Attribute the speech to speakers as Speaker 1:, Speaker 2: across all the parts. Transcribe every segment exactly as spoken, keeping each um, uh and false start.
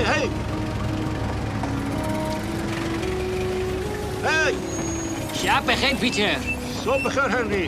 Speaker 1: هی هی
Speaker 2: شب بخیر پیتر.
Speaker 1: صبح بخیر هنری.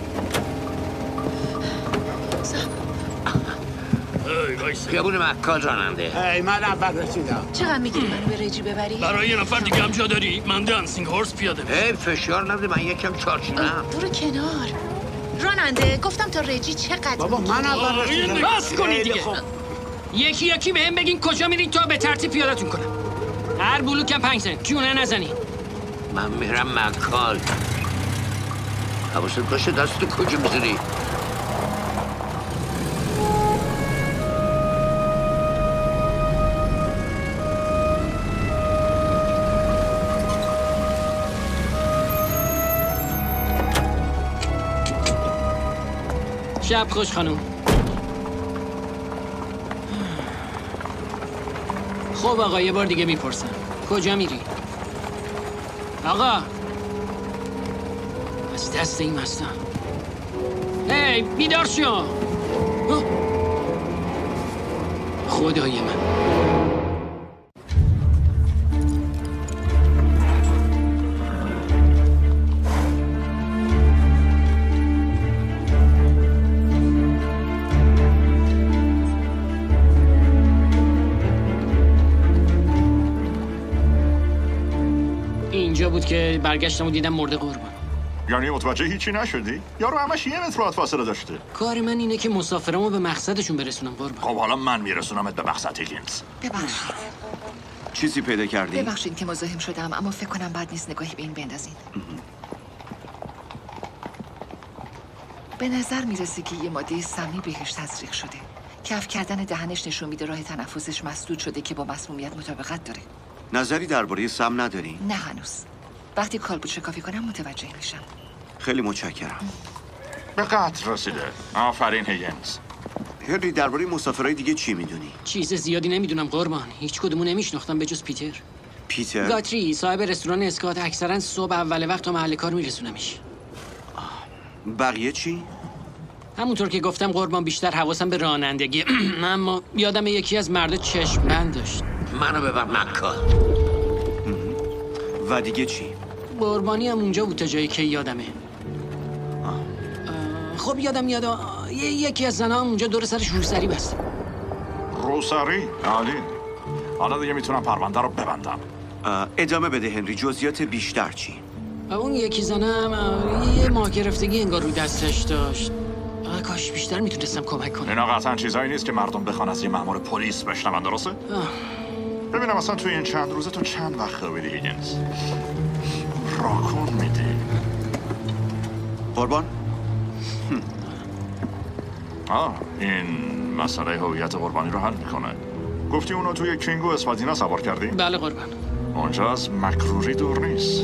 Speaker 3: خیابون مکال راننده.
Speaker 1: ای من اول رسیدم.
Speaker 4: چقدر میگیری منو به ریجی ببری؟
Speaker 5: برای یه نفر دیگه هم جا داری؟ من دانسینگ هورس پیاده میشم.
Speaker 3: ای فشار نده، من یکم چارچینم.
Speaker 4: برو کنار. راننده گفتم تا ریجی چقدر
Speaker 1: بابا من اول رسیدم.
Speaker 2: بس کنید دیگه. یکی یکی بهم بگین کجا میرین تا به ترتیب پیادتون کنم. هر بلوکم پنج سنت. کیونه نزنین.
Speaker 3: من میرم مکال. حواست باشه دستو کجا میذاری؟
Speaker 2: شب خوش خانم. خب آقا یه بار دیگه میپرسم کجا میری؟ آقا از دست این مستم. هی بیدار شو. خدای من. اینجا بود که برگشتم و دیدم مرده قربان.
Speaker 6: یعنی متوجه هیچی نشدی؟ یارو همش یه متر باید فاصله داشته.
Speaker 2: کار من اینه که مسافرامو به مقصدشون برسونم قربان.
Speaker 6: خب حالا من میرسونمت به مقصد هیگینز.
Speaker 7: ببخشید.
Speaker 8: چیزی پیدا کردی؟
Speaker 7: ببخشید که مزاحم شدم، اما فکر کنم بد نیست نگاهی به این بندازین. به نظر میرسه که یه ماده سمی بهش تزریق شده. کف کردن دهنش نشون میده راه تنفسش مسدود شده که با مسمومیت مطابقت داره.
Speaker 8: نظری درباره سم نداری؟
Speaker 7: نه هنوز. وقتی کالبد شکافی کنم متوجه میشم.
Speaker 8: خیلی متشکرم.
Speaker 6: به قطع رسیده. آفرین هیگینز.
Speaker 8: هنری درباره مسافرای دیگه چی میدونی؟
Speaker 2: چیز زیادی نمیدونم قربان. هیچ کدومو نمیشناختم به جز پیتر.
Speaker 8: پیتر؟
Speaker 2: گاتری صاحب رستوران اسکات. اکثرا صبح اول وقت تا محل کار میرسونمش.
Speaker 8: بقیه چی؟
Speaker 2: همونطور که گفتم قربان بیشتر حواسم به رانندگی. اما یادم یکی از مردا چشم بند داشت.
Speaker 3: منو ببر مکال.
Speaker 8: و دیگه چی؟
Speaker 2: قربانی هم اونجا بود تا جایی که یادمه. خب یادم میاد یکی از زنها اونجا دور سرش روسری بست.
Speaker 6: روسری؟ عالی. حالا دیگه میتونم پرونده رو ببندم.
Speaker 8: ادامه بده هنری. جزئیات بیشتر چی؟
Speaker 2: اون یکی زنم یه ماه گرفتگی انگار رو دستش داشت. کاش بیشتر میتونستم کمک کنم.
Speaker 6: اینا قطعا چیزایی نیست که مردم بخوان از یه مأمور پلیس بشنون، درسته؟ ببینم اصلا توی این چند روزه تو چند وقت خوابیدی هیگینز؟ راکون میدی
Speaker 8: قربان؟
Speaker 6: آه این مسئله هویت قربانی رو حل میکنه. گفتی اونو توی کینگو اسفادینا سوار کردی؟
Speaker 2: بله قربان.
Speaker 6: اونجا از مکروری دور نیست.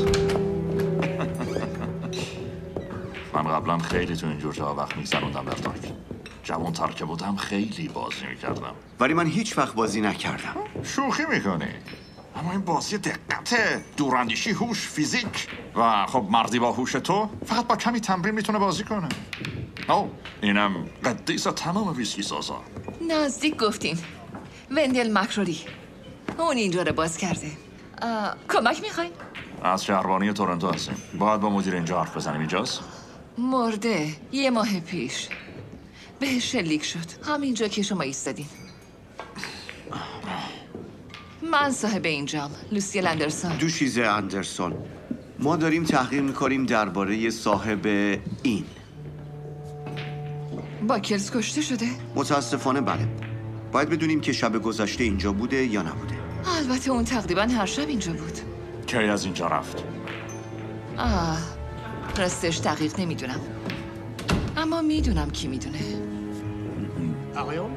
Speaker 6: من قبلا خیلی تو اینجور جا وقت میگذروندم در تاک. جوان تر که بودم خیلی بازی میکردم.
Speaker 8: ولی من هیچ وقت بازی نکردم.
Speaker 6: شوخی میکنی؟ اما این بازی دقته، دوراندیشی، هوش، فیزیک و خب مردی با هوش تو فقط با کمی تمرین میتونه بازی کنه. او اینم قدیس تمام ویسکی سازا.
Speaker 7: نزدیک گفتین. وندل مکروری اون اینجا رو باز کرده. کمک میخواین؟
Speaker 6: از شهربانی تورنتو هستیم. باید با مدیر اینجا حرف بزنیم. اینجاست؟
Speaker 7: مرده یه ماه پیش بهش شلیک شد همینجا که شما ایستادین. من صاحب اینجام، لوسیل اندرسون.
Speaker 8: دوشیزه اندرسون. ما داریم تحقیق میکنیم درباره صاحب این.
Speaker 7: باکلز کشته شده؟
Speaker 8: متاسفانه بله. باید بدونیم که شب گذشته اینجا بوده یا نبوده.
Speaker 7: البته اون تقریبا هر شب اینجا بود.
Speaker 6: کی از اینجا رفت؟
Speaker 7: آه راستش دقیق نمیدونم، اما میدونم کی میدونه.
Speaker 1: آقایون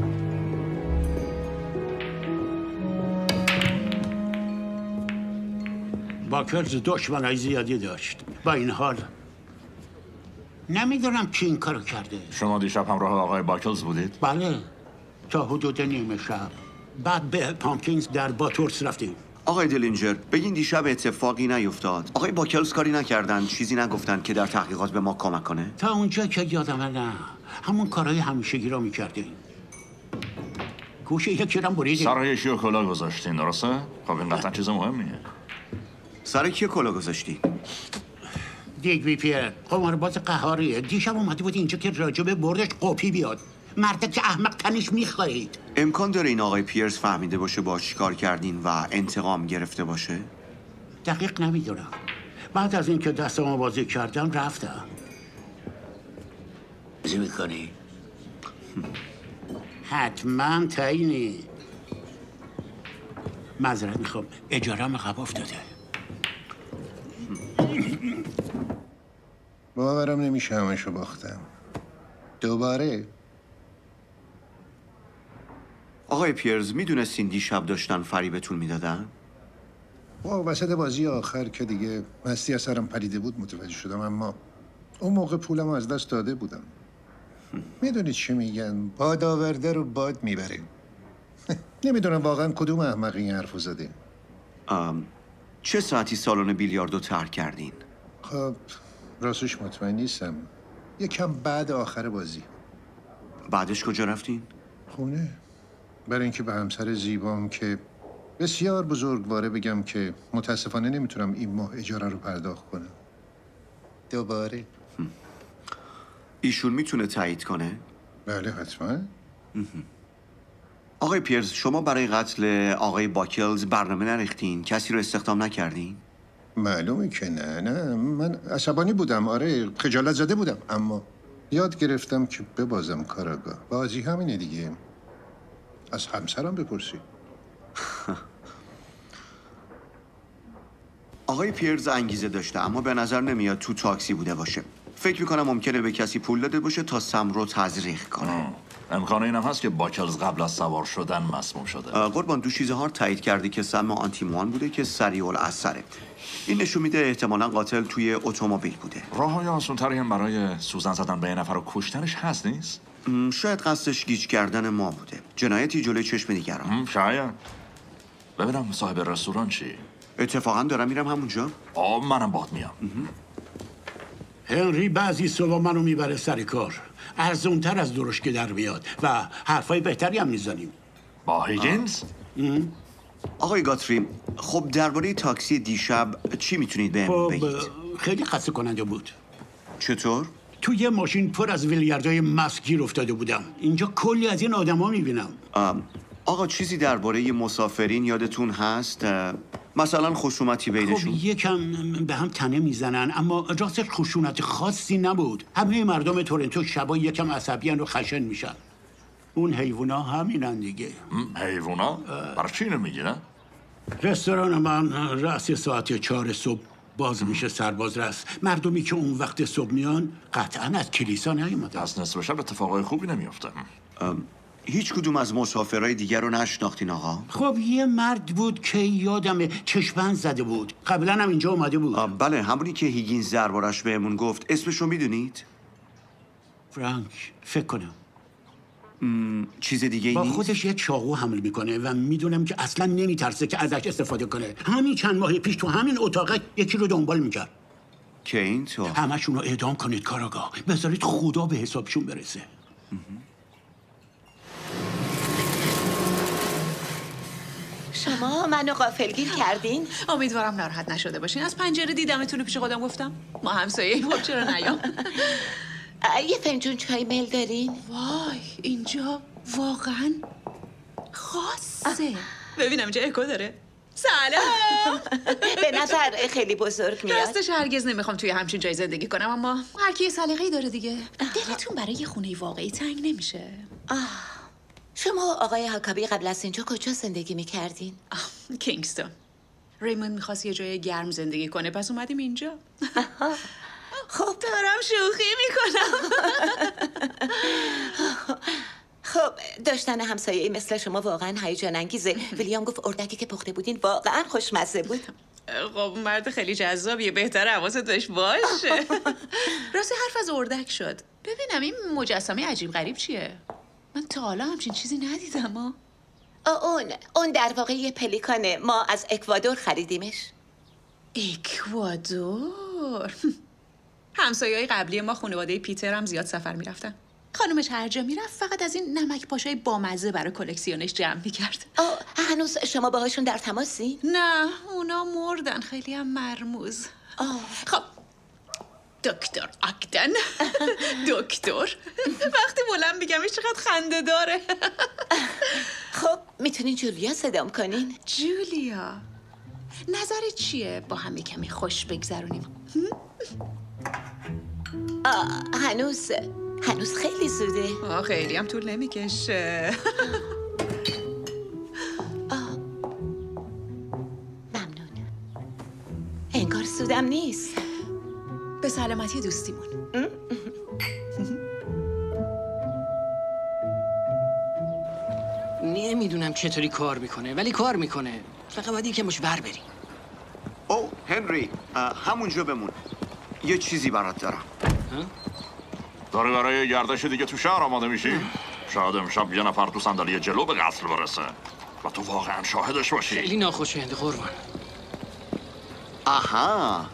Speaker 1: باکلز دشمنای زیادی داشت. با این حال نمیدونم کی این کارو کرده.
Speaker 6: شما دیشب همراه آقای باکلز بودید؟
Speaker 1: بله تا حدود نیمه شب. بعد به پامکینز در باتورس رفتیم.
Speaker 8: آقای دلینجر بگین دیشب اتفاقی نیفتاد. آقای باکلز کاری نکردن، چیزی نگفتن که در تحقیقات به ما کمک کنه؟
Speaker 1: تا اونجا که یادمه نه. همون کارهای همیشگی رو میکردیم. گوشه یکی رو بریدی.
Speaker 6: سر یکی رو کلا گذاشتین درسته؟ خب این قطعا چیز مهمیه.
Speaker 8: سر کی کلا گذاشتی؟
Speaker 1: دیگ بی پیر قمارباز قهاریه. دیشب اومده بود اینجا که راجب بردش قپی بیاد. مرد که احمق تنش میخورید.
Speaker 8: امکان داره این آقای پیرز فهمیده باشه با چیکار کردین و انتقام گرفته باشه؟
Speaker 1: دقیق نمیدونم. بعد از اینکه دستمو بازی کردم رفتم.
Speaker 3: بازی میکنی؟
Speaker 1: حتما تایینی. معذرت میخوام اجارم عقب افتاده.
Speaker 9: باورم نمیشه همشو باختم. دوباره.
Speaker 8: آقای پیرز میدونستین دیشب داشتن فریبتون میدادن؟
Speaker 9: با وسط بازی آخر که دیگه مستی از سرم پریده بود متوجه شدم، اما اون موقع پولم از دست داده بودم. میدونید چی میگن؟ باد آورده رو باد میبره. نمیدونم واقعا کدوم احمقی این حرفو زده.
Speaker 8: چه ساعتی سالن بیلیاردو ترک کردین؟
Speaker 9: خب راستش مطمئن نیستم. یکم بعد آخر بازی.
Speaker 8: بعدش کجا رفتین؟
Speaker 9: خونه. برای اینکه به همسر زیبام که بسیار بزرگواره بگم که متاسفانه نمیتونم این ماه اجاره رو پرداخت کنم. دوباره.
Speaker 8: ایشون میتونه تایید کنه؟
Speaker 9: بله حتما.
Speaker 8: آقای پیرز شما برای قتل آقای باکلز برنامه نریختین؟ کسی رو استخدام نکردین؟
Speaker 9: معلومه که نه نه من عصبانی بودم. آره خجالت زده بودم، اما یاد گرفتم که ببازم کاراگاه. بازی همینه دیگه. از همسرم بپرسی.
Speaker 8: آقای پیرز انگیزه داشته اما به نظر نمیاد تو تاکسی بوده باشه. فکر میکنم ممکنه به کسی پول داده باشه تا سم رو تزریق کنه.
Speaker 6: امکان اینم هست که باکلز قبل از سوار شدن مسموم شده.
Speaker 8: قربان دو چیز ها تایید کردی که سم آنتیموان بوده که سریع الاثره. این نشون میده احتمالاً قاتل توی اتومبیل بوده.
Speaker 6: راههای آسان‌تری هم برای سوزن زدن به یه نفر و کشتنش هست نیست؟
Speaker 8: شاید قصدش گیج کردن ما بوده. جنایتی جلوی چشم دیگران.
Speaker 6: شاید. ببینم صاحب رستوران چی؟
Speaker 8: اتفاقا دارم میرم همونجا.
Speaker 6: آه منم باهات میام.
Speaker 1: هنری بعضی صبح منو میبره سر کار. ارزونتر از درشکه در میاد و حرفای بهتری هم میزنیم.
Speaker 6: با هیگینز؟
Speaker 8: آقای گاتری خب درباره تاکسی دیشب چی میتونید بهم بگید؟
Speaker 1: خب خیلی خسته کننده بود.
Speaker 8: چطور؟
Speaker 1: تو یه ماشین پر از ویلیاردای مست گیر افتاده بودم. اینجا کلی از این آدما میبینم.
Speaker 8: آقا چیزی درباره مسافرین یادتون هست؟ مثلا خشونتی بینشون؟
Speaker 1: خب یکم به هم تنه میزنن اما راستش خشونت خاصی نبود. همه مردم تورنتو شبا یکم عصبیان و خشن میشن. اون حیوونا همینن دیگه.
Speaker 6: حیوونا؟ برای چی اینو میگی نه؟
Speaker 1: رستوران من رأس ساعت چهار صبح باز میشه سرباز رس. مردمی که اون وقت صبح میان قطعا از کلیسا نیومدن.
Speaker 6: از نصف شب اتفاقای خوبی نمیفته.
Speaker 8: هیچ کدوم از مسافرهای دیگر رو نشناختین آقا؟
Speaker 1: خب یه مرد بود که یادمه چشمند زده بود. قبلا هم اینجا اومده بود.
Speaker 8: بله همونی که هیگینز دربارش بهمون گفت. اسمش رو میدونید؟
Speaker 1: فرانک فکر کنم.
Speaker 8: م... چیز دیگه ای
Speaker 1: با
Speaker 8: نیست؟
Speaker 1: خودش یه چاقو حمل میکنه و میدونم که اصلا نمیترسه که ازش استفاده کنه. همین چند ماه پیش تو همین اتاق یکی رو دنبال میکرد.
Speaker 8: که این تو؟
Speaker 1: همشون رو اعدام کنید کاراگاه. بذارید خدا به حسابشون برسه.
Speaker 10: شما منو غافلگیر کردین؟
Speaker 4: امیدوارم ناراحت نشده باشین. از پنجره دیدمتون پیش خودم گفتم ما همسایه ایم. خب چرا نیام؟
Speaker 10: یه فنجون چای میل دارین؟
Speaker 4: وای اینجا واقعا خاصه. ببینم اینجا اکو داره. سلام.
Speaker 10: به نظر خیلی بزرگ میاد.
Speaker 4: راستش هرگز نمیخوام توی همچین جای زندگی کنم اما هر کی سلیقه‌ای داره دیگه. دلتون برای یه خونه واقعی تنگ نمیشه؟
Speaker 10: آه. شما آقای هاکابی قبل از اینجا کجا زندگی میکردین؟
Speaker 4: کینگستون. ریموند میخواست یه جای گرم زندگی کنه پس اومدیم اینجا.
Speaker 10: خب
Speaker 4: دارم شوخی میکنم.
Speaker 10: خب داشتن همسایه‌ای مثل شما واقعا هیجان انگیزه. ویلیام گفت اردکی که پخته بودین واقعا خوشمزه بود.
Speaker 4: خب مرد خیلی جذابیه، بهتره حواست بهش باشه. راستی حرف از اردک شد. ببینم این مجسمه عجیب غریب چیه؟ من تا حالا همچین چیزی ندیدم ها.
Speaker 10: اون اون در واقع یه پلیکانه. ما از اکوادور خریدیمش.
Speaker 4: اکوادور؟ همسایه‌های قبلی ما خانواده پیتر هم زیاد سفر میرفتن. خانومش هر جا میرفت فقط از این نمک پاشای بامزه برای کلکسیونش جمع میکرد.
Speaker 10: آه هنوز شما باهاشون در تماسی؟
Speaker 4: نه اونا مردن، خیلی هم مرموز.
Speaker 10: آه
Speaker 4: خب دکتر اکدن دکتر وقتی بلند میگمش چقدر خنده داره.
Speaker 10: خب میتونین جولیا صدام کنین؟
Speaker 4: جولیا نظرت چیه با هم کمی خوش بگذرونیم؟
Speaker 10: آه هنوز هنوز خیلی زوده.
Speaker 4: آه خیلی هم طول نمیکشه.
Speaker 10: آه ممنون. انگار سودم نیست.
Speaker 4: به سلامتی دوستیمون.
Speaker 2: نمیدونم چطوری کار میکنه ولی کار میکنه. فقط باید یکمش ور بری.
Speaker 8: او هنری همونجا بمون، یه چیزی برات دارم.
Speaker 6: داری برای گردش دیگه تو شهر آماده میشی؟ شاید امشب یه نفر تو صندلی جلو به قتل برسه و تو واقعا شاهدش باشی.
Speaker 2: خیلی ناخوشایند قربان.
Speaker 8: آها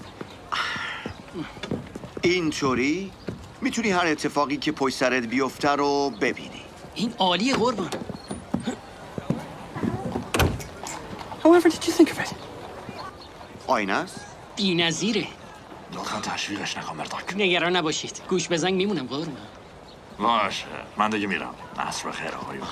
Speaker 8: اینطوری میتونی هر اتفاقی که پشت سرت بیفته رو ببینی.
Speaker 2: این عالیه قربان.
Speaker 11: However did you think of it?
Speaker 8: آینه است؟
Speaker 2: بی‌نظیره.
Speaker 6: لطفا تشویقش نکن مرداک.
Speaker 2: نگران نباشید. گوش به زنگ میمونم قربان.
Speaker 6: باشه من دیگه میرم. عصر بخیر آقایون.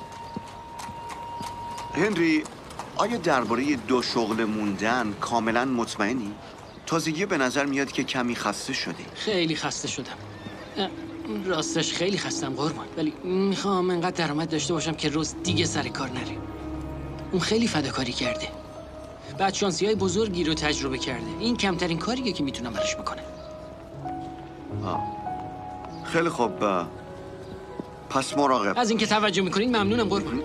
Speaker 8: هنری آیا درباره دو شغل موندن کاملا مطمئنی؟ تازگی به نظر میاد که کمی خسته شدی.
Speaker 2: خیلی خسته شدم. راستش خیلی خستم قربان، ولی میخوام انقدر درآمد داشته باشم که روز دیگه سر کار نره. اون خیلی فداکاری کرده. بعد شانسی‌های بزرگی رو تجربه کرده. این کمترین کاریه که میتونم براش بکنم.
Speaker 8: آه. خیلی خوب. پس مراقب.
Speaker 2: از اینکه توجه میکنین ممنونم قربان.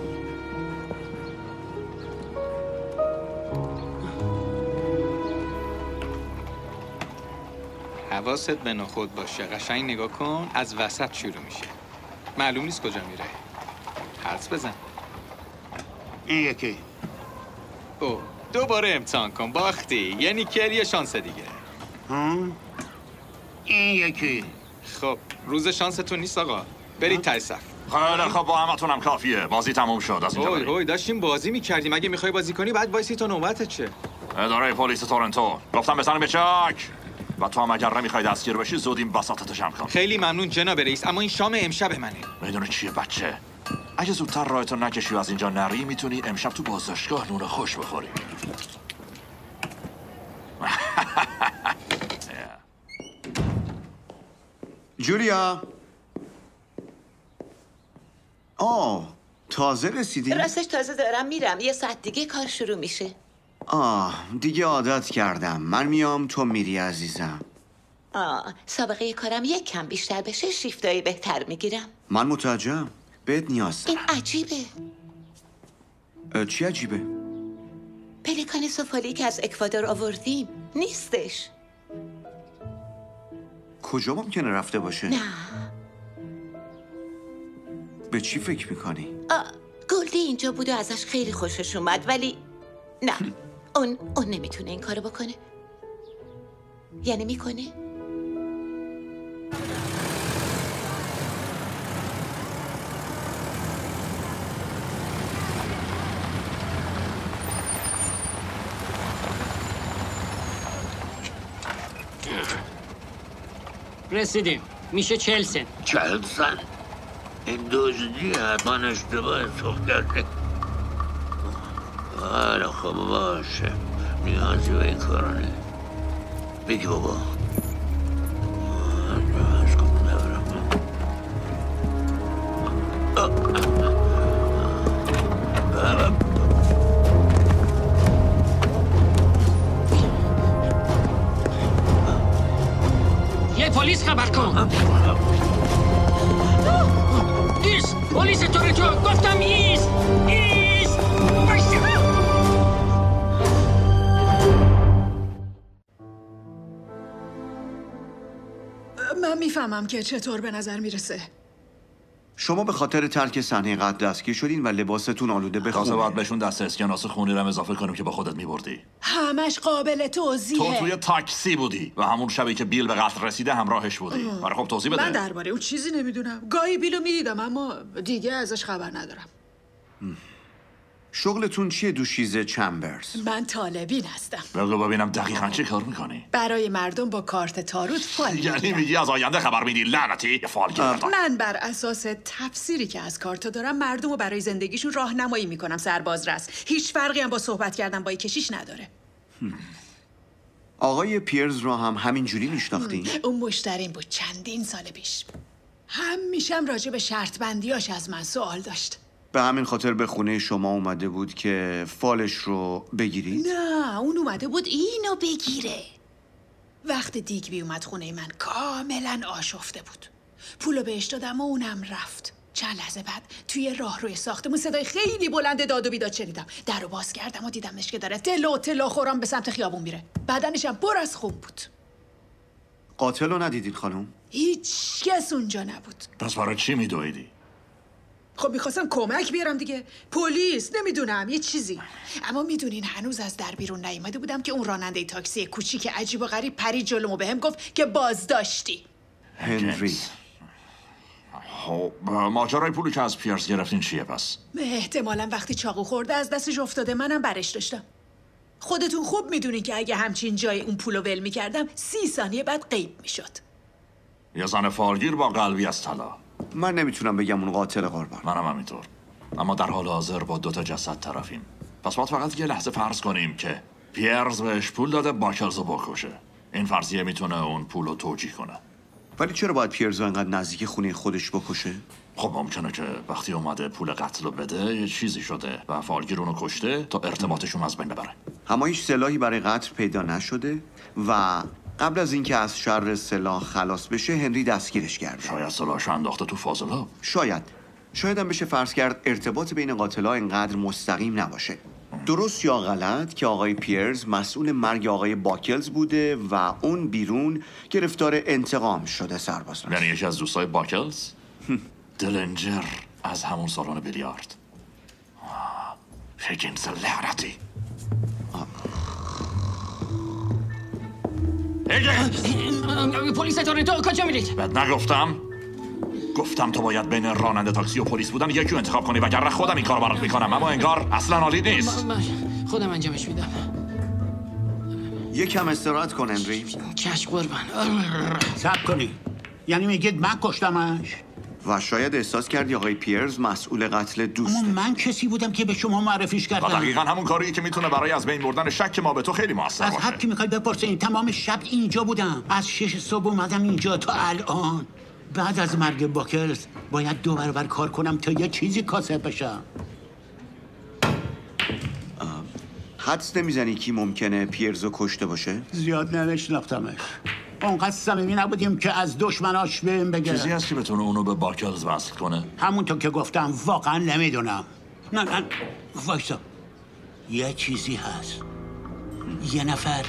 Speaker 12: حواست به نخود باشه. قشنگ نگاه کن، از وسط شروع میشه. معلوم نیست کجا میره. حدس بزن.
Speaker 1: این یکی.
Speaker 12: او دوباره امتحان کن. باختی. یه نیکل یه شانس دیگه.
Speaker 1: هم؟ این یکی.
Speaker 12: خب روز شانستون نیست آقا. برید ته صف.
Speaker 6: خیلی خب با همتونم کافیه. بازی تموم شد. از اینجا
Speaker 12: اوی
Speaker 6: بریم.
Speaker 12: اوی داشتیم بازی میکردیم. اگه میخوای بازی کنی بعد وایسی تا نوبتت چه.
Speaker 6: اداره پلیس تورنتو گفتم بزنم به چک. و تو هم اگر نمیخوای دستگیر بشی زود این بساطت جمع کن.
Speaker 12: خیلی ممنون جناب رئیس، اما این شام امشب منه.
Speaker 6: میدونی چیه بچه؟ اگه زودتر راهتو نکشی و از اینجا نری میتونی امشب تو بازداشتگاه نون خوش بخوری.
Speaker 8: جولیا. آه تازه رسیدی؟
Speaker 10: راستش تازه دارم میرم. یه ساعت دیگه کار شروع میشه.
Speaker 8: آه دیگه عادت کردم. من میام تو میری عزیزم.
Speaker 10: آه سابقه کارم یک کم بیشتر بشه شیفتایی بهتر میگیرم.
Speaker 8: من متوجهم. بهت نیاز
Speaker 10: این عجیبه.
Speaker 8: چی عجیبه؟
Speaker 10: پلیکان سفالی که از اکوادور آوردیم نیستش.
Speaker 8: کجا ممکنه رفته باشه؟
Speaker 10: نه.
Speaker 8: به چی فکر میکنی؟
Speaker 10: آه گلدی اینجا بود و ازش خیلی خوشش اومد ولی نه اون اون نمیتونه این کارو بکنه. یعنی میکنه؟
Speaker 2: رسیدیم. میشه چهل سنت.
Speaker 3: چهل سنت؟ این دزدی حتما اشتباه حساب کرده. حالا خب باشه، نیازی به این کارا نیست. بگی بابا.
Speaker 2: یه پلیس خبر کن. ایست پلیس تورنتو. گفتم ایست ایست.
Speaker 4: من میفهمم که چطور به نظر میرسه.
Speaker 8: شما به خاطر ترک صحنه قتل دستگیر شدین و لباستون آلوده به خون.
Speaker 6: تازه باید بهشون دست اسکناس خونی رو هم اضافه کنیم که با خودت میبردی.
Speaker 4: همش قابل توضیحه.
Speaker 6: تو توی تاکسی بودی و همون شبی که بیل به قتل رسیده همراهش بودی. آره خب توضیح بده.
Speaker 4: من درباره اون چیزی نمیدونم. گاهی بیلو میدیدم اما دیگه ازش خبر ندارم.
Speaker 8: شغلتون چیه دوشیزه چمبرز؟
Speaker 4: من طالبین هستم.
Speaker 6: بگو ببینم دقیقاً چی کار میکنی؟
Speaker 4: برای مردم با کارت تاروت فال
Speaker 6: یعنی
Speaker 4: میگیرم.
Speaker 6: میگی از آینده خبر میدی لعنتی؟ فالگیر.
Speaker 4: من بر اساس تفسیری که از کارتا دارم مردم رو برای زندگیشون راهنمایی میکنم سرباز رس. هیچ فرقی هم با صحبت کردن با کشیش نداره.
Speaker 8: آقای پیرز رو هم همین جوری میشناختین؟
Speaker 4: اون مشتریم بود چندین سال پیش. همیشم راجع به شرط بندیاش از من سوال داشت.
Speaker 8: به همین خاطر به خونه شما اومده بود که فالش رو بگیرید؟
Speaker 4: نه اون اومده بود اینو بگیره. وقت دیگبی اومد خونه من کاملا آشفته بود. پولو بهش دادم و اونم رفت. چند لحظه بعد توی راه روی ساختمون صدای خیلی بلند داد و بیداد شنیدم. در رو باز کردم و دیدمش که داره تلو تلو خورم به سمت خیابون میره. بدنش هم پر از خون بود.
Speaker 8: قاتل رو ندیدید خانم؟
Speaker 4: هیچ کس اونجا نبود.
Speaker 6: پس برای چی میدویدی؟
Speaker 4: خب میخواستم کمک بیارم دیگه. پلیس نمیدونم یه چیزی. اما میدونین هنوز از در بیرون نیومده بودم که اون راننده تاکسی کوچیک عجیب و غریب پرید جلومو بهم گفت که بازداشتی.
Speaker 8: هنری.
Speaker 6: خب ماجرای پولی که از پیرز گرفتین چیه پس؟
Speaker 4: احتمالاً وقتی چاقو خورده از دستش افتاده منم برش داشتم. خودتون خوب میدونین که اگه همچین جای اون پولو ول میکردم سی ثانیه بعد غیب میشد.
Speaker 6: یه زن فالگیر با قلبی از طلا.
Speaker 8: من نمیتونم بگم اون قاتل قربان.
Speaker 6: منم همینطور. اما در حال حاضر با دوتا جسد طرفیم. پس باید فقط یه لحظه فرض کنیم که پیرز بهش پول داده باکلز رو بکشه. این فرضیه میتونه اون پول رو توجیه کنه.
Speaker 8: ولی چرا باید پیرز رو انقدر نزدیک خونه خودش بکشه؟
Speaker 6: خب ممکنه که وقتی اومده پول قتل رو بده یه چیزی شده و فالگیر اونو کشته تا ارتباطشون از بین ببره.
Speaker 8: اما هیچ سلاحی برای قتل پیدا نشده و قبل از اینکه از شر سلاح خلاص بشه هنری دستگیرش کرد.
Speaker 6: شاید سلاحش انداخته تو فاضلاب.
Speaker 8: شاید. شاید هم بشه فرض کرد ارتباط بین قاتل‌ها اینقدر مستقیم نباشه. درست یا غلط که آقای پیرز مسئول مرگ آقای باکلز بوده و اون بیرون گرفتار انتقام شده سرباز.
Speaker 6: یعنی یکی از دوستای باکلز؟ دلنجر از همون سالن بیلیارد. هیگینز لعنتی. هیگینز!
Speaker 2: پلیس تورنتو کجا میرید؟
Speaker 6: بهت نگفتم؟ گفتم تو باید بین راننده تاکسی و پلیس بودن یکی رو انتخاب کنی وگرنه خودم این کارو برات میکنم اما انگار اصلا عالی نیست.
Speaker 2: خودم انجامش میدم.
Speaker 8: یکم استراحت کن هنری.
Speaker 2: چشم قربان.
Speaker 1: صبر کنی. یعنی میگید من کشتمش؟
Speaker 8: و شاید احساس کردی آقای پیرز مسئول قتل دوسته.
Speaker 1: اما من کسی بودم که به شما معرفیش کردم.
Speaker 6: و دقیقاً همون کاریه که میتونه برای از بین بردن شک ما به تو خیلی موثر باشه.
Speaker 1: از هر کی میخوای بپرسین. تمام شب اینجا بودم. از شش صبح اومدم اینجا تا الان. بعد از مرگ باکلز باید دو برابر کار کنم تا یه چیزی کاسب بشم.
Speaker 8: حدس نمیزنی کی ممکنه پیرزو کشته باشه؟
Speaker 1: زیاد نمیشناختمش. اونقدر صمیمی نبودیم که از دشمناش بهم بگه.
Speaker 6: چیزی هست که بتونه اونو به باکلز وصل کنه؟
Speaker 1: همونطور که گفتم واقعا نمیدونم. نه نه وایسا. یه چیزی هست. یه نفر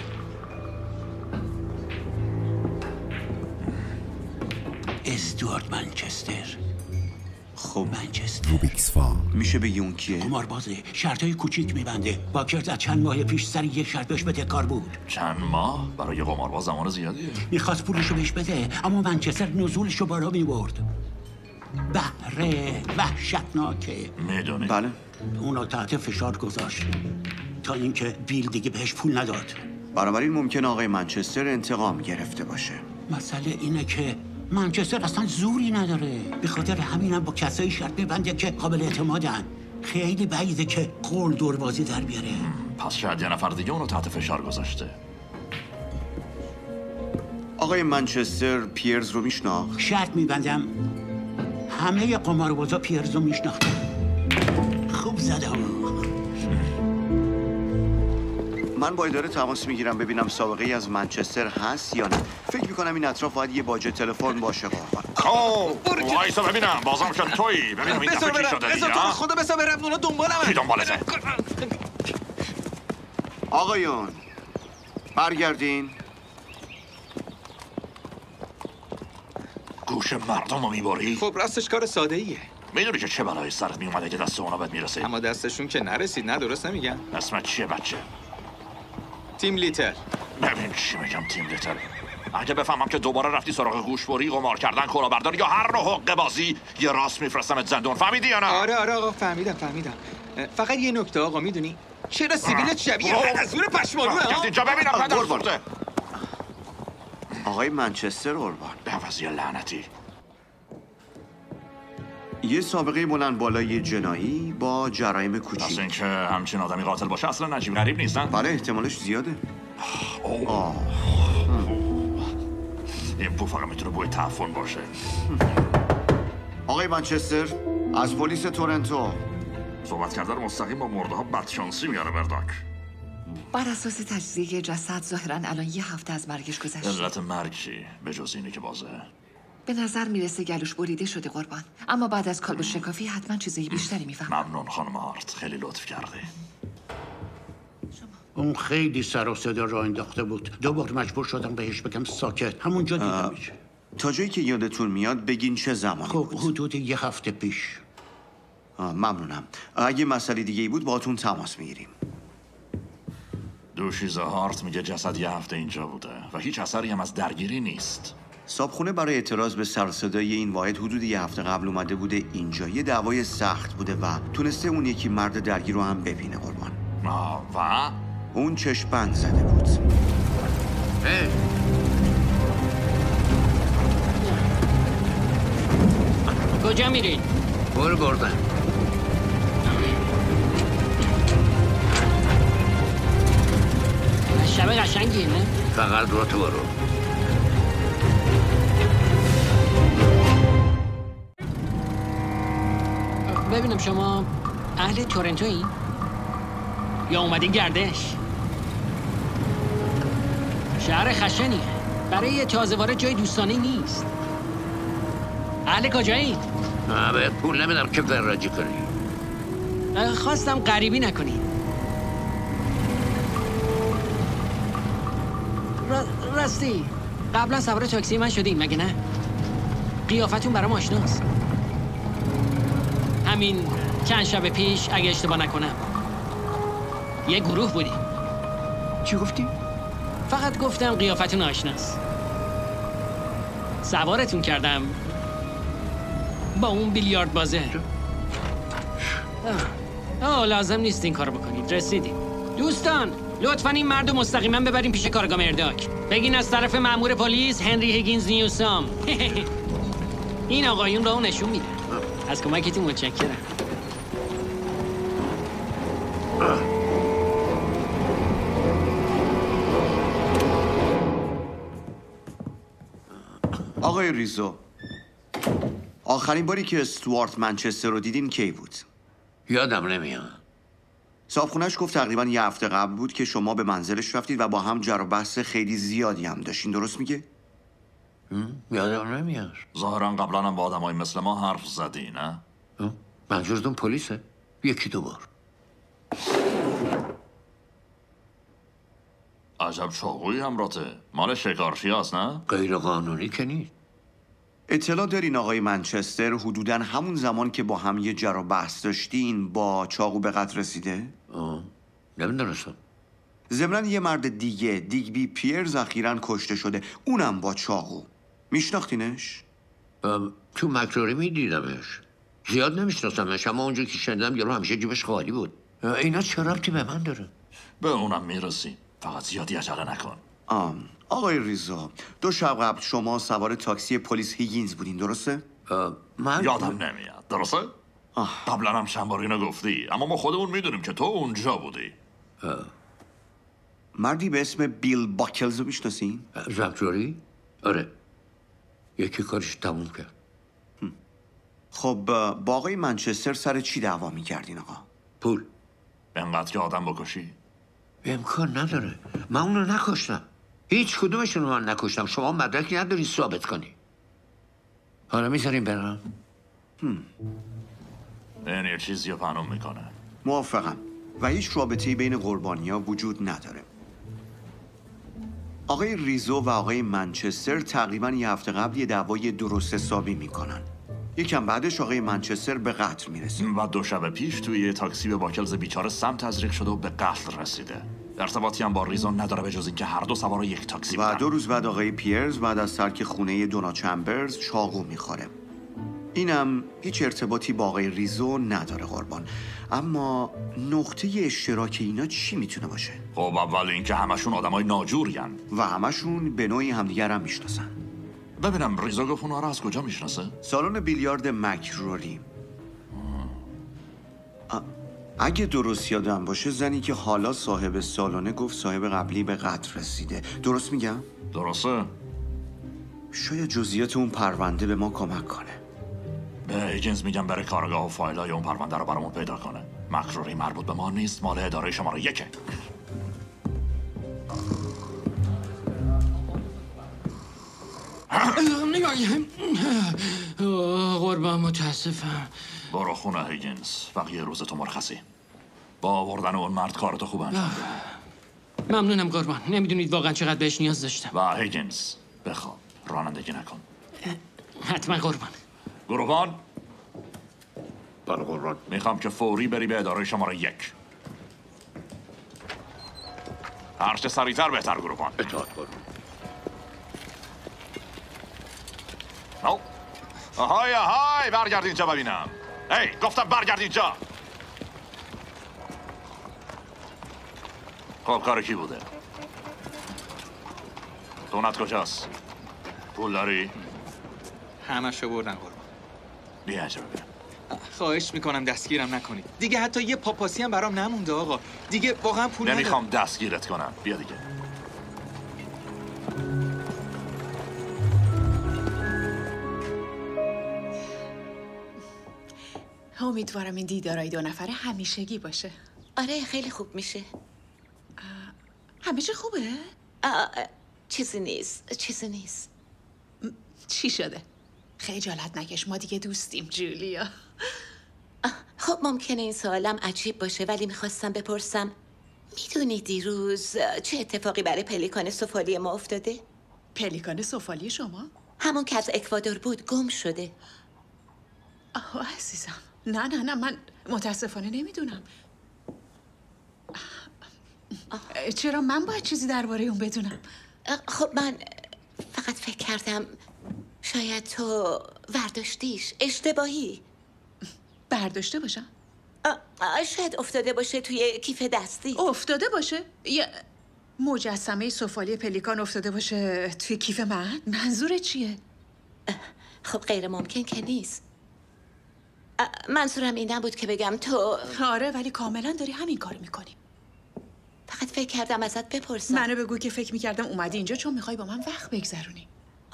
Speaker 1: استوارت منچستر.
Speaker 8: خب
Speaker 1: منچستر
Speaker 13: روبیکس فام
Speaker 8: میشه بگی اون کیه؟
Speaker 1: قماربازه. شرطای کوچیک میبنده. باکرز از چند ماه پیش سر یک شرط بهش بدهکار بود.
Speaker 6: چند ماه؟ برای قمارباز زمان زیادیه.
Speaker 1: میخواست پولشو بهش بده اما منچستر نزولشو بالا میبرد. بهره وحشتناکه.
Speaker 6: میدونی؟
Speaker 8: بله.
Speaker 1: اونو تحت فشار گذاشت تا اینکه بیل دیگه بهش پول نداد.
Speaker 8: بنابراین ممکنه آقای منچستر انتقام گرفته باشه.
Speaker 1: مسئله اینه که منچستر اصلا زوری نداره. به خاطر همینم با کسایی شرط میبنده که قابل اعتمادن. خیلی بعیده که قول دوربازی در بیاره.
Speaker 6: پس شاید یه نفر دیگه اونو تحت فشار گذاشته.
Speaker 8: آقای منچستر پیرز رو میشناخت؟
Speaker 1: شرط میبندم همه قماربازا پیرز رو میشناختن. خوب زدم.
Speaker 8: من با اداره تماس میگیرم ببینم سابقه ای از منچستر هست یا نه. فکر میکنم این اطراف باید یه باجه تلفن باشه قربان.
Speaker 6: خب وایسا ببینم بازم که تویی. ببینم این دفعه چی شده دیگه.
Speaker 12: بذار خدا بسا برم اونا دنبالمه.
Speaker 6: کی دنبالته؟
Speaker 8: آقایون برگردین.
Speaker 6: گوش هوش مردم رو میبری؟
Speaker 12: خب راستش کار ساده ایه.
Speaker 6: میدونی که چه بلایی سرت میومده که دست اونا بهت میرسه؟
Speaker 12: اما دستشون که نرسید، نه درست نمیگم؟
Speaker 6: اسمت چیه بچه؟
Speaker 12: تیم لیتل.
Speaker 6: ببین چی میگم تیم لیتل. اگه بفهمم که دوباره رفتی سراغ گوشبری، قمار کردن، کلاهبرداری یا هر نوع حقه بازی، یه راست میفرستمت زندون. فهمیدی یا نه؟
Speaker 12: آره آره آقا فهمیدم فهمیدم. فقط یه نکته آقا، میدونی چرا سیبیلت شبیه حلزون پشمالوه؟
Speaker 6: ها اینجا ببینم پدر سوخته.
Speaker 8: آقای منچستر اوربان،
Speaker 6: به عوضی لعنتی،
Speaker 8: یه سابقه بلند بالای جنایی با جرایم کوچیک.
Speaker 6: اصلا اینکه همچین آدمی قاتل باشه اصلا عجیب غریب نیستن؟
Speaker 8: بله احتمالش زیاده.
Speaker 6: اوه.
Speaker 8: آه.
Speaker 6: این بو فقط میتونه بوی تعفن باشه.
Speaker 8: آقای منچستر از پلیس تورنتو.
Speaker 6: صحبت کردن مستقیم با مرده ها بدشانسی میاره مرداک.
Speaker 7: بر اساس تجزیه جسد ظاهراً الان یه هفته از مرگش گذشته.
Speaker 6: علت مرگ چی؟ به جز اینه که بازه.
Speaker 7: به نظر میرسه گلوش بریده شده قربان، اما بعد از کالبد شکافی حتما چیزای بیشتری میفهمه.
Speaker 6: ممنون خانم آرت، خیلی لطف کردی.
Speaker 1: اون خیلی سر و صدا راه انداخته بود. دو بار مجبور شدم بهش بگم ساکت. همونجا دیدمش.
Speaker 8: تا جایی که یادتون میاد بگین چه زمانی
Speaker 1: خب
Speaker 8: بود؟
Speaker 1: حدود یه هفته پیش.
Speaker 8: آه، ممنونم. اگه مسئله دیگه ای بود باهاتون تماس میگیریم.
Speaker 6: دوشیزه هارت میگه جسد یه هفته اینجا بوده و هیچ اثری هم از درگیری نیست.
Speaker 8: صابخونه برای اعتراض به سر و صدای این واحد حدود یه هفته قبل اومده بوده اینجا. یه دعوای سخت بوده و تونسته اون یکی مرد درگیر رو هم ببینه قربان.
Speaker 6: آه و؟
Speaker 8: اون چشم بند زده بود.
Speaker 3: هی
Speaker 2: کجا میرین؟
Speaker 3: برو گردن.
Speaker 2: شب قشنگیه نه؟
Speaker 3: فقط رو تو برو.
Speaker 2: ببینم شما اهل تورنتویی؟ یا اومدین گردش؟ شهر خشنیه، برای تازه وارد جای دوستانه نیست. اهل کجایید؟
Speaker 3: نه بهت پول نمیدم که وراجی کنی.
Speaker 2: خواستم غریبی نکنی. را... راستی قبلا سوار تاکسی من شدین مگه نه؟ قیافتون برام آشناست. همین چند شب پیش اگه اشتباه نکنم یه گروه بودیم.
Speaker 3: چی گفتی؟
Speaker 2: فقط گفتم قیافتون آشناست. سوارتون کردم با اون بیلیارد بازه. آه. آه لازم نیست این کارو بکنید. رسیدیم دوستان. لطفاً این مرد رو مستقیما ببریم پیش کارگاه مرداک. بگین از طرف مأمور پلیس هنری هیگینز نیوسام. این آقایون راهو نشون میده. از کمکتون متشکرم.
Speaker 8: آقای ریزو، آخرین باری که استوارت منچستر رو دیدین کی بود؟
Speaker 3: یادم نمیاد.
Speaker 8: صاحبخونه‌اش گفت تقریبا یه هفته قبل بود که شما به منزلش رفتید و با هم جر و بحث خیلی زیادی هم داشتین. درست میگه؟
Speaker 3: یادم نمیاد.
Speaker 6: ظاهرا قبلا هم با آدمای مثل ما حرف زدی نه؟
Speaker 3: منظورتون پلیسه؟ یکی دو بار.
Speaker 6: عجب چاقویی همراته. مال شکارچی هست نه؟
Speaker 3: غیر قانونی که نیست.
Speaker 8: اطلاع دارین آقای منچستر حدوداً همون زمان که با هم یه جر و بحث داشتین با چاقو به قتل رسیده؟
Speaker 3: آه نمیدونستم.
Speaker 8: ضمناً یه مرد دیگه، دیگبی پیرز، اخیراً کشته شده، اونم با چاقو. میشناختینش؟
Speaker 3: تو مکروری میدیدمش. زیاد نمیشناختمش، اما اونجا که شنیدم یارو همیشه جیبش خالی بود. اینا چه ربطی به من داره؟
Speaker 6: به اونم میرسیم. فقط زیادی عجله نکن.
Speaker 8: آم. آقای ریزا، دو شب قبل شما سوار تاکسی پلیس هیگینز بودین درسته؟
Speaker 6: من یادم نمیاد. درسته؟ قبلا هم چند بار اینو گفتی، اما ما خودمون میدونیم که تو اونجا بودی.
Speaker 8: مردی به اسم بیل باکلز رو میشناسین؟
Speaker 3: زبجوری؟ آره، یکی کارش تموم کرد.
Speaker 8: خب با آقای منچستر سر چی دعوا میکردین آقا؟
Speaker 3: پول.
Speaker 6: انقدر که آدم بکشی؟
Speaker 3: امکان نداره، من اونو نکشتم. هیچ کدومشون رو من نکشتم. شما مدرکی نداری ثابت کنی. حالا میذاریم برم.
Speaker 6: این یه چیزی رو پنوم میکنه.
Speaker 8: موافقم و هیچ رابطه‌ای بین قربانی‌ها وجود نداره. آقای ریزو و آقای منچستر تقریبا یه هفته قبل یه دعوای درست حسابی میکنن. یکم بعدش آقای منچستر به قتل میرسه
Speaker 6: و دو شب پیش توی یه تاکسی به باکلز بیچاره سم تزریق شده و به قتل رسیده. ارتباطی هم با ریزو نداره به جز اینکه هر دو سوار یک تاکسی بودن.
Speaker 8: و دو روز بعد آقای پیرز بعد از ترک خونه دونا چمبرز چاقو میخوره. اینم هیچ ارتباطی با آقای ریزو نداره قربان. اما نقطه اشتراک اینا چی میتونه باشه؟
Speaker 6: خب اول اینکه همشون آدمای ناجورین
Speaker 8: و همشون به نوعی همدیگر هم میشناسن.
Speaker 6: ببینم ریزو گفت اونا رو از کجا میشناسه؟
Speaker 8: سالن بیلیارد مکروری. اگه درست یادم باشه زنی که حالا صاحب سالانه گفت صاحب قبلی به قتل رسیده. درست میگم؟
Speaker 6: درسته.
Speaker 8: شاید جزئیات اون پرونده به ما کمک کنه.
Speaker 6: به ایجنز میگم بره کارگاه و فایلای اون پرونده رو برامون پیدا کنه. مکروری مربوط به ما نیست، مال اداره شماره یکه.
Speaker 2: قربان متاسفم.
Speaker 6: برو خونه هیگینز، بقیه روز تو مرخصی. با آوردن اون مرد کارتو خوب انجام بده.
Speaker 2: ممنونم قربان. نمیدونید واقعا چقدر بهش نیاز داشتم.
Speaker 6: و هیگینز بخواب، رانندگی نکن.
Speaker 2: حتما قربان.
Speaker 6: قربان
Speaker 3: بله قربان.
Speaker 6: میخوام که فوری بری به اداره شماره یک. هرچه سریعتر بهتر قربان.
Speaker 3: اطاعت قربان.
Speaker 6: نو آهای آهای برگرد اینجا ببینم. هی گفتم برگرد اینجا. خب کار کی بوده؟ دونت کجاست؟ پول داری؟
Speaker 12: همشو بردن قربان.
Speaker 6: بیا اینجا ببینم.
Speaker 12: خواهش میکنم دستگیرم نکنید. دیگه حتی یه پاپاسی هم برام نمونده آقا. دیگه واقعا پول ندارم.
Speaker 6: نمیخوام دستگیرت کنم. بیا دیگه.
Speaker 4: امیدوارم این دیدارای دو نفره همیشگی باشه.
Speaker 10: آره خیلی خوب میشه.
Speaker 4: همیشه خوبه؟
Speaker 10: آه، چیزی نیست چیزی نیست.
Speaker 4: چی شده؟ خجالت نکش، ما دیگه دوستیم جولیا.
Speaker 10: خب ممکنه این سوالم عجیب باشه ولی میخواستم بپرسم میدونی دیروز چه اتفاقی برای پلیکان سفالی ما افتاده؟
Speaker 4: پلیکان سفالی شما؟
Speaker 10: همون که از اکوادور بود گم شده.
Speaker 4: آه عزیزم نه نه نه من متاسفانه نمیدونم. چرا من باید چیزی درباره اون بدونم؟
Speaker 10: خب من فقط فکر کردم شاید تو ورداشتیش اشتباهی.
Speaker 4: برداشته باشم؟
Speaker 10: شاید افتاده باشه توی کیف دستی.
Speaker 4: افتاده باشه؟ یه مجسمه سفالی پلیکان افتاده باشه توی کیف من؟ منظور چیه؟
Speaker 10: خب غیر ممکن که نیست. منظورم این نبود که بگم تو
Speaker 4: آره ولی کاملا داری همین کار میکنی.
Speaker 10: فقط فکر کردم ازت بپرسم.
Speaker 4: منو بگو که فکر میکردم اومدی اینجا چون میخوای با من وقت بگذرونی.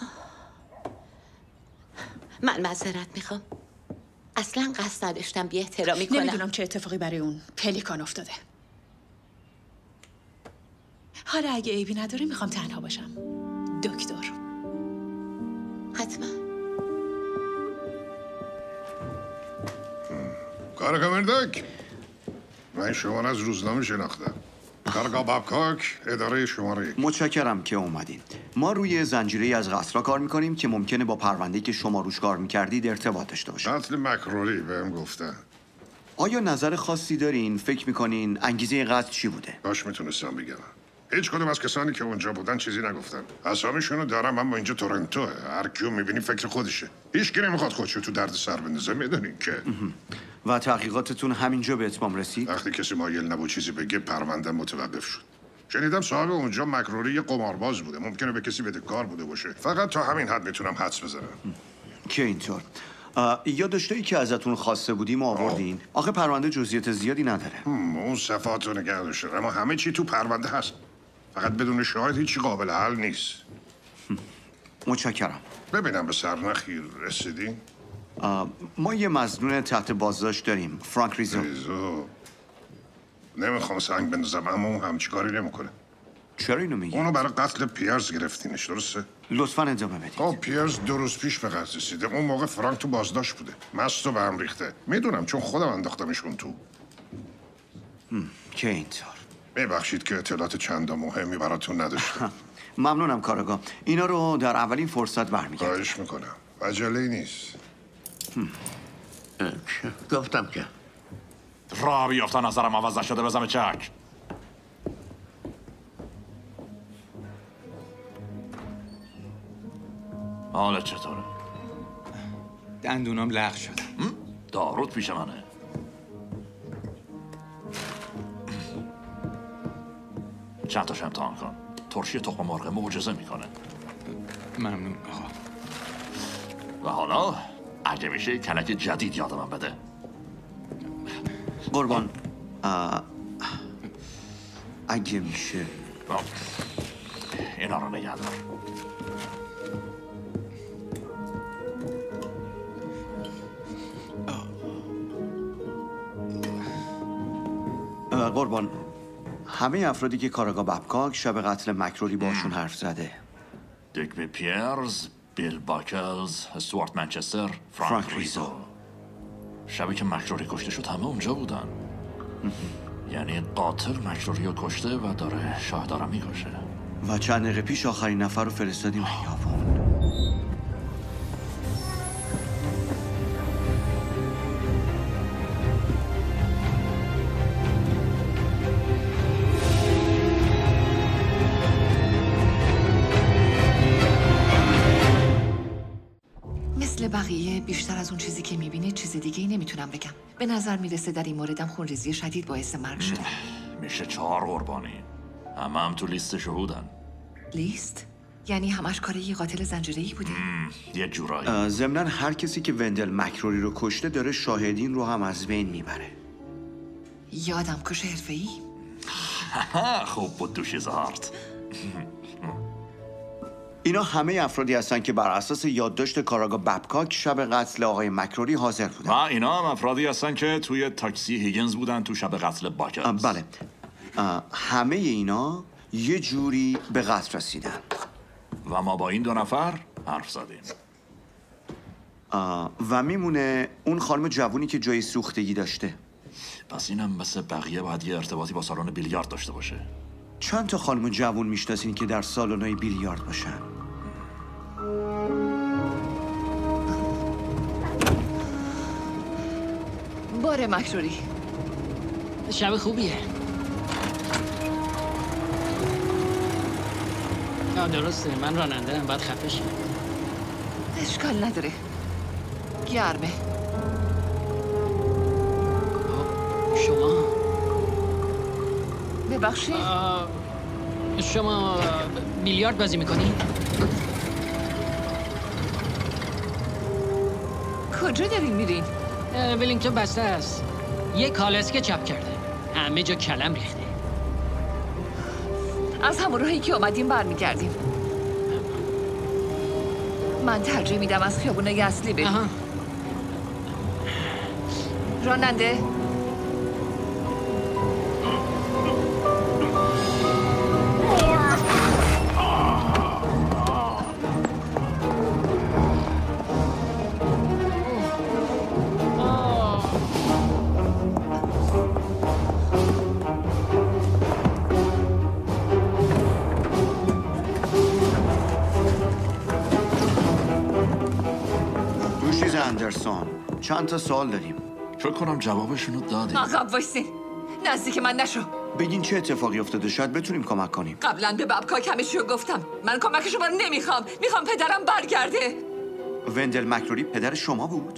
Speaker 10: من معذرت میخوام. اصلا قصد نداشتم بی احترامی کنم.
Speaker 4: نمیدونم چه اتفاقی برای اون پلیکان افتاده. حالا اگه عیبی نداره میخوام تنها باشم. دکتر.
Speaker 10: حتما.
Speaker 9: کارگامردک من شما از روزنامه شناختم. کارگاه بابکاک اداره شماره یک.
Speaker 8: متشکرم که اومدین. ما روی زنجیره از قتل‌ها کار میکنیم که ممکنه با پرونده‌ای که شما روش کار میکردید ارتباط داشته باشه.
Speaker 9: قتل مکروری بهم گفتن.
Speaker 8: آیا نظر خاصی دارین؟ فکر میکنین انگیزه قتل چی بوده؟
Speaker 9: کاش میتونستم بگم. هیچ کدوم از کسانی که اونجا بودن چیزی نگفتن. اسامیشونو دارم اما اینجا تورنتوه. هر کیو میبینی فکر خودشه. هیچکی نمیخواد خودشو تو درد سر بندازه، میدونین که.
Speaker 8: و تحقیقاتتون همینجا به اتمام رسید؟
Speaker 9: وقتی کسی مایل نبود چیزی بگه پرونده متوقف شد. شنیدم صاحب اونجا مکروری یه قمارباز بوده. ممکنه به کسی بدهکار بوده باشه. فقط تا همین حد میتونم حدس بزنم.
Speaker 8: که اینطور. یادداشتایی که ازتون خواسته بودیم آوردین. آخه پرونده جزئیات زیادی نداره.
Speaker 9: اون صفاتو نگه داشته، اما همه چی تو پرونده هست. فقط بدون شاهد هیچی قابل حل نیست.
Speaker 8: متشکرم.
Speaker 9: ببینم به سرنخی رسیدین؟
Speaker 8: ما یه مظنون تحت بازداشت داریم، فرانک ریزو.
Speaker 9: ریزو نمیخوام سنگ بندازم اما اون همچی کاری نمیکنه.
Speaker 8: چرا اینو میگی؟
Speaker 9: اونو برای قتل پیرز گرفتینش، درسته؟
Speaker 8: لطفاً ادامه بدید.
Speaker 9: خب پیرز دو روز پیش به قتل رسیده. اون موقع فرانک تو بازداشت بوده. مست و به هم ریخته. میدونم چون خودم انداختمشون تو.
Speaker 8: که اینطور.
Speaker 9: ببخشید که اطلاعات چند مهمی براتون نداشتم.
Speaker 8: ممنونم کاراگاه. اینا رو در اولین فرصت برمیگردم.
Speaker 9: خواهش میکنم. عجله نیست.
Speaker 3: گفتم که
Speaker 6: را بیافتا نظرم عوض نشده بزم چک. حالت چطوره؟
Speaker 12: دندونام لغ شده.
Speaker 6: دارود پیش منه. چند تاش امتحان کن. ترشی تخم مرغ معجزه میکنه.
Speaker 12: ممنون آقا.
Speaker 6: و حالا اگه میشه کلک جدید یاد من بده.
Speaker 8: قربان اه... اگه میشه
Speaker 6: اینا رو نگه دار.
Speaker 8: قربان همه افرادی که کاراگاه بابکاک شب قتل مکروری باشون حرف زده.
Speaker 6: دیگبی پیرز، بیل باکلز، استوارت منچستر، فرانک,
Speaker 8: فرانک
Speaker 6: ریزو. شبی که مکروری کشته شد همه اونجا بودن. یعنی قاتل مکروری رو کشته و داره شاهدارم میکشه.
Speaker 8: و چند دقیقه پیش آخرین نفر رو فرستادیم خیابون.
Speaker 7: مثل بقیه بیشتر از اون چیزی که میبینه چیز دیگه ای نمیتونم بگم. به نظر میرسه در این موردم خونریزی شدید باعث مرگ شده.
Speaker 6: میشه چهار قربانی. همه هم تو لیست شهودن.
Speaker 7: لیست؟ یعنی همش کار یه قاتل زنجیره‌ای بوده؟
Speaker 6: یه جورایی.
Speaker 8: ضمناً هر کسی که وندل مکروری رو کشته داره شاهدین رو هم از بین میبره.
Speaker 7: یادم کش حرفه‌ای؟
Speaker 6: خوب بود دوشی زهارت.
Speaker 8: اینا همه افرادی هستن که بر اساس یادداشت کاراگاه بابکاک شب قتل آقای مکروری حاضر بودن.
Speaker 6: و اینا هم افرادی هستن که توی تاکسی هیگنز بودن تو شب قتل باکلز.
Speaker 8: بله. همه اینا یه جوری به قتل رسیدن.
Speaker 6: و ما با این دو نفر حرف زدیم.
Speaker 8: و میمونه اون خانم جوونی که جای سوختگی داشته.
Speaker 6: پس اینم مثل بقیه باید یه ارتباطی با سالن بیلیارد داشته باشه.
Speaker 8: چند تا خانم جوون میشناسین که در سالن‌های بیلیارد باشن؟
Speaker 7: باره مکروری.
Speaker 2: شب خوبیه. آه درسته، من راننده هم باید خفه شم.
Speaker 7: اشکال نداره. گرمه.
Speaker 2: شما
Speaker 7: ببخشید؟
Speaker 2: شما بیلیارد بازی میکنی؟
Speaker 7: کجا دارین میرین؟
Speaker 2: ولینگتون بسته است. یه کالسکه چپ کرده. همه جا کلم ریخته.
Speaker 7: از همون راهی که اومدیم برمیگردیم. من ترجیح میدم از خیابون اصلی بریم. راننده؟
Speaker 8: اندرسون چند تا سوال داریم.
Speaker 6: فکر کنم جوابشونو دادیم.
Speaker 7: عقب وایسین. نزدیک من نشو.
Speaker 8: بگین چه اتفاقی افتاده، شاید بتونیم کمک کنیم.
Speaker 7: قبلا به بابکاک همه چیو گفتم. من کمک شما رو نمیخوام. میخوام پدرم برگرده.
Speaker 8: وندل مکروری پدر شما بود؟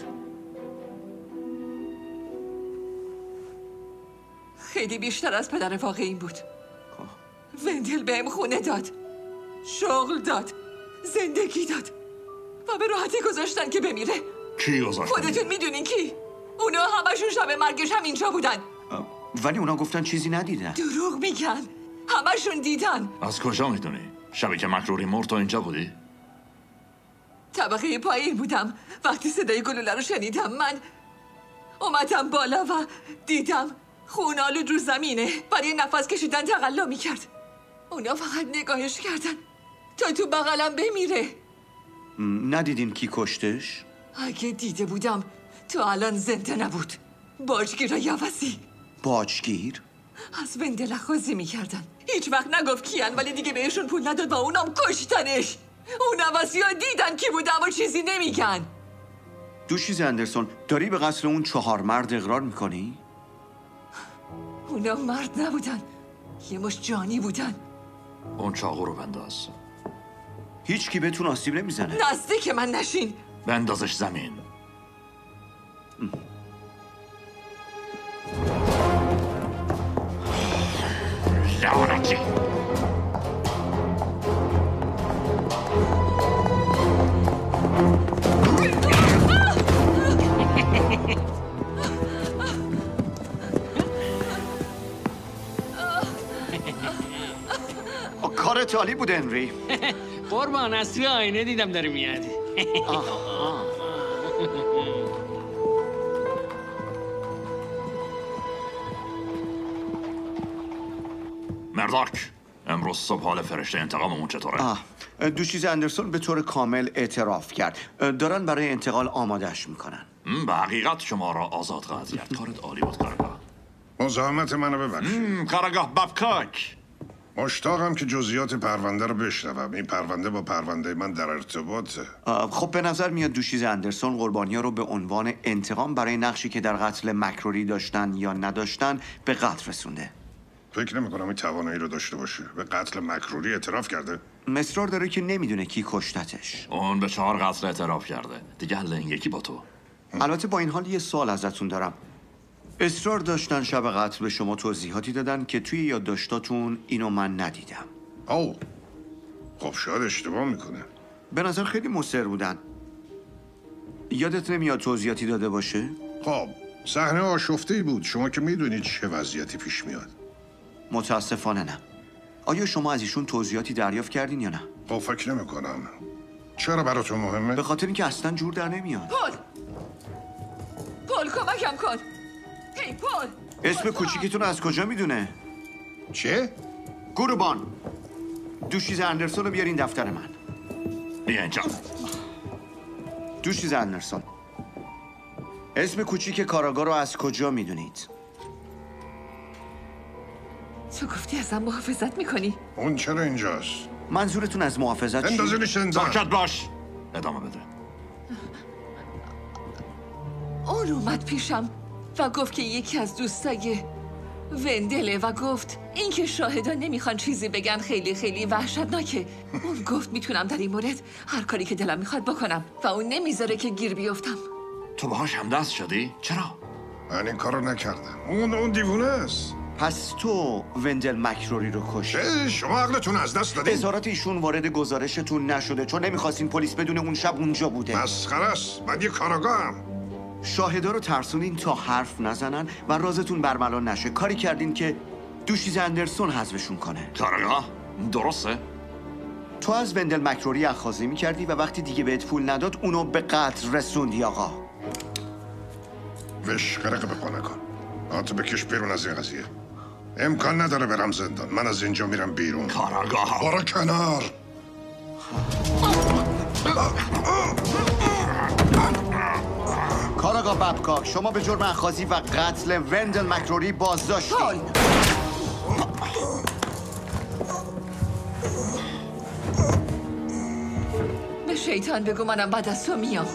Speaker 7: خیلی بیشتر از پدر واقعی بود. وندل بهم خونه داد، شغل داد، زندگی داد و به راحتی گذاشتن که بمیره.
Speaker 6: کی گذاشتن؟
Speaker 7: خودتون میدونین کی؟ اونا همشون شب مرگش هم اینجا بودن.
Speaker 8: ولی اونا گفتن چیزی ندیدن.
Speaker 7: دروغ میگن. همشون دیدن.
Speaker 6: از کجا میدونی؟ شبی که مکروری مرد تو اینجا بودی؟
Speaker 7: طبقه پایین بودم. وقتی صدای گلوله رو شنیدم من اومدم بالا و دیدم خون آلود رو زمینه. برای نفس کشیدن تقلا میکرد. اونا فقط نگاهش کردن تا تو بغلم بمیره.
Speaker 8: ندیدین کی کشتش؟
Speaker 7: اگه دیده بودم تو الان زنده نبود. باجگیر عوضی.
Speaker 8: باجگیر؟
Speaker 7: از وندل خوازی میکردن. هیچ وقت نگفت کیان، ولی دیگه بهشون پول نداد و اونم کشتنش. اون عوضی ها دیدن کی بود اما چیزی نمیگن.
Speaker 8: دوشیز اندرسون، داری به قتل اون چهار مرد اقرار میکنی؟
Speaker 7: اونا مرد نبودن، یه مش جانی بودن.
Speaker 6: اون چاقو رو بنداز.
Speaker 8: هیچ کی بهتون آسیب نمیزنه.
Speaker 7: نزدیک من نشین.
Speaker 6: بندازش زمین. لعنتی.
Speaker 8: کارت عالی بود هنری.
Speaker 2: قربان از توی آینه دیدم داره میاد.
Speaker 6: مرداک، امروز صبح حال فرشته انتقاممون چطوره؟
Speaker 8: آه. دوشیز اندرسون به طور کامل اعتراف کرد. دارن برای انتقال آمادهش میکنن.
Speaker 6: به حقیقت شما را آزاد خواهد کرد. کارت عالی بود کارگاه.
Speaker 9: مزاحمت منو ببخشید.
Speaker 6: کارگاه بابکاک.
Speaker 9: مشتاقم که جزئیات پرونده رو بشنوم. این پرونده با پرونده من در ارتباطه.
Speaker 8: خب به نظر میاد دوشیز اندرسون قربانی‌ها رو به عنوان انتقام برای نقشی که در قتل مکروری داشتن یا نداشتن به قتل رسونده.
Speaker 9: فکر نمی‌کنم این توانایی رو داشته باشه. به قتل مکروری اعتراف کرده.
Speaker 8: مصرار داره که نمیدونه کی کشتتش.
Speaker 6: اون به چهار قتل اعتراف کرده. دیگه حل این یکی با تو.
Speaker 8: البته با این حال یه سوال ازتون دارم. اصرار داشتن شب قتل به شما توضیحاتی دادن که توی یادداشتاتون اینو من ندیدم.
Speaker 9: او خب شاید اشتباه میکنه.
Speaker 8: به نظر خیلی مصر بودن. یادت نمیاد توضیحاتی داده باشه؟
Speaker 9: خب صحنه آشفته‌ای بود. شما که میدونید چه وضعیتی پیش میاد.
Speaker 8: متاسفانه نه. آیا شما از ایشون توضیحاتی دریافت کردین یا نه؟
Speaker 9: خب فکر نمیکنم. چرا براتون مهمه؟
Speaker 8: به خاطر اینکه اصلا جور در نمیاد.
Speaker 7: پول پول کمکم کن. هی پول.
Speaker 8: اسم کوچیکتون از کجا میدونه؟
Speaker 9: چه؟
Speaker 8: گروبان. دوشیز اندرسون رو بیارین دفتر من.
Speaker 6: بیا اینجا.
Speaker 8: دوشیز اندرسون، اسم کوچیک کاراگاه رو از کجا میدونید؟
Speaker 7: تو گفتی ازم محافظت میکنی؟
Speaker 9: اون چرا اینجاست؟
Speaker 8: منظورتون از محافظت چی؟
Speaker 9: اندازینش زندان.
Speaker 6: ساکت باش. ادامه بده.
Speaker 7: اون اومد پیشم و گفت که یکی از دوستای وندله و گفت اینکه شاهدان نمیخوان چیزی بگن خیلی خیلی وحشتناکه. اون گفت میتونم در این مورد هر کاری که دلم میخواد بکنم و اون نمیذاره که گیر بیفتم.
Speaker 6: تو باهاش همدست شدی؟ چرا؟
Speaker 9: من این کارو نکردم. اون اون دیوونه است.
Speaker 8: پس تو وندل مکروری رو کشتی؟
Speaker 9: شما عقلتون از دست دادین؟
Speaker 8: اظهارات ایشون وارد گزارشتون نشده چون نمیخواستین پلیس بدون اون شب اونجا بوده.
Speaker 9: مسخره است. من یه کاراگاهم.
Speaker 8: شاهدا رو ترسونین تا حرف نزنن و رازتون برملا نشه. کاری کردین که دوشیز اندرسون حذفشون کنه.
Speaker 6: کاراگاه؟ درسته؟
Speaker 8: تو از وندل مکروری اخاذی میکردی و وقتی دیگه بهت پول نداد اونو به قتل رسوندی آقا.
Speaker 9: وش قرقه به پا نکن. آتو بکش بیرون از این قضیه. امکان نداره برم زندان. من از اینجا میرم بیرون.
Speaker 6: کاراگاه
Speaker 9: برو کنار.
Speaker 8: کاراگاه بابکاک، شما به جرم اخاذی و قتل وندل مکروری بازداشتی.
Speaker 7: به شیطان بگو منم بعد از تو میام.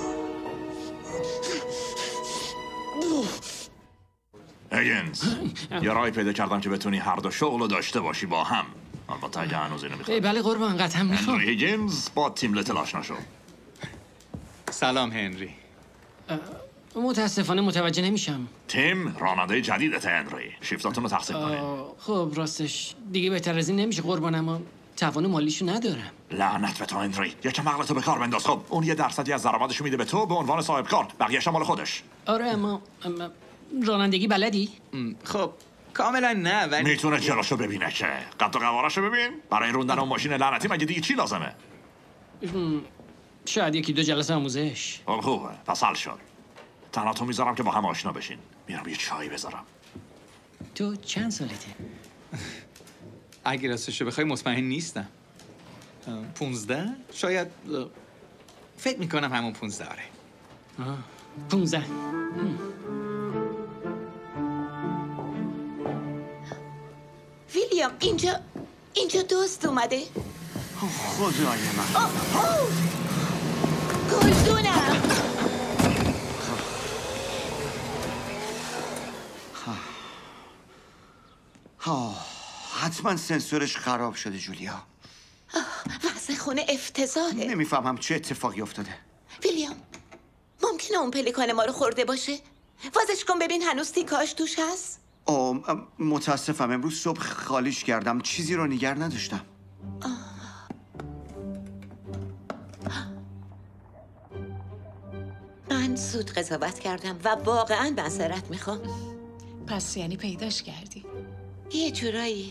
Speaker 6: هیگنز، یه رای پیدا کردم که بتونی هر دو شغل رو داشته باشی با هم. البته اگه هنوز اینو میخواد.
Speaker 2: بله قربان قطعا میخوام.
Speaker 6: هنری هیگنز با تیم لتل آشنا شو.
Speaker 12: سلام هنری.
Speaker 2: متاسفانه متوجه نمیشم.
Speaker 6: تیم راننده جدیدت هنری. شیفتاتون رو تقسیم کنید.
Speaker 2: خب راستش دیگه بهتر از این نمیشه قربان، اما توان مالیشو ندارم.
Speaker 6: لعنت به تو هنری. یکم عقلتو به کار بنداز. خب اون یه درصدی از درآمدشو میده به تو به عنوان صاحب کار. بقیه‌اش مال خودش.
Speaker 2: آره اما, اما رانندگی بلدی؟
Speaker 12: خب کاملا نه ولی
Speaker 6: میتونه جلوشو ببینه که قد و قوارشو ببین. برای روندن اون ماشین لعنتی مگه دیگه چی لازمه؟
Speaker 2: شاید یکی دو جلسه آموزش.
Speaker 6: خب خوبه پس حل شد. تنها تو میذارم که با هم آشنا بشین. میرم یه چایی بذارم.
Speaker 2: تو چند سالته؟
Speaker 12: اگه راستشو بخوای مطمئن نیستم. پونزده؟ شاید فکر میکنم همون پونزده آره.
Speaker 2: آه پونزده.
Speaker 10: ویلیام اینجا اینجا دوست اومده.
Speaker 8: خدای من.
Speaker 10: گلدونم.
Speaker 8: حتما سنسورش خراب شده جولیا.
Speaker 10: وضع خونه افتضاحه.
Speaker 8: نمیفهمم چه اتفاقی افتاده.
Speaker 10: ویلیام ممکنه اون پلیکان ما رو خورده باشه؟ وازش کن ببین هنوز تیکاش توش هست.
Speaker 8: آه متاسفم امروز صبح خالیش کردم، چیزی رو نگر نداشتم.
Speaker 10: آه. من زود قضاوت کردم و واقعا معذرت میخوام.
Speaker 4: پس یعنی پیداش کردی؟
Speaker 10: یه جورایی.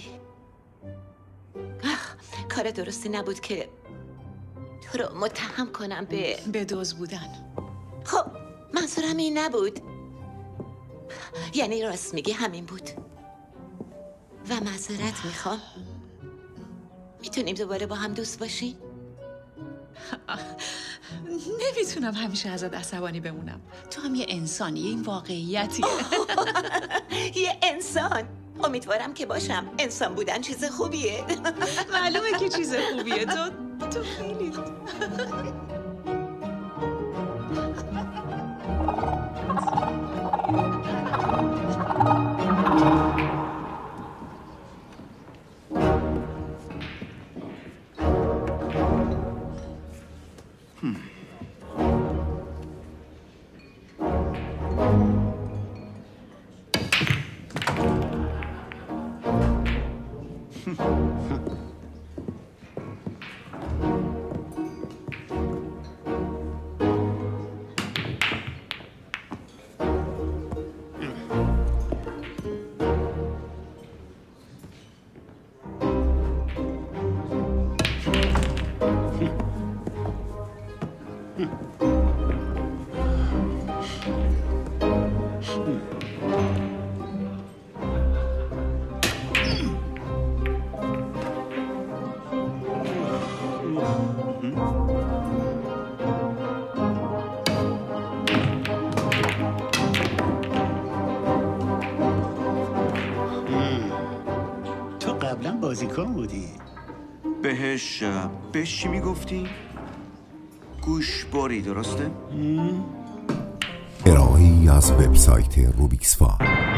Speaker 10: کار درستی نبود که تو رو متهم کنم به
Speaker 4: به دوز بودن.
Speaker 10: خب منظورم این نبود. یعنی راست میگی همین بود. و معذرت میخوام. میتونیم دوباره با هم دوست باشیم؟
Speaker 4: نمیتونم همیشه ازت عصبانی بمونم. تو هم یه انسانی، این واقعیتیه.
Speaker 10: یه انسان؟ امیدوارم که باشم. انسان بودن چیز خوبیه.
Speaker 4: معلومه که چیز خوبیه. تو تو خیلی
Speaker 1: بازیکن بودی.
Speaker 8: بهش بهش چی میگفتی؟ گوشباری درسته؟
Speaker 13: ارائه‌ای از وبسایت روبیکس فا.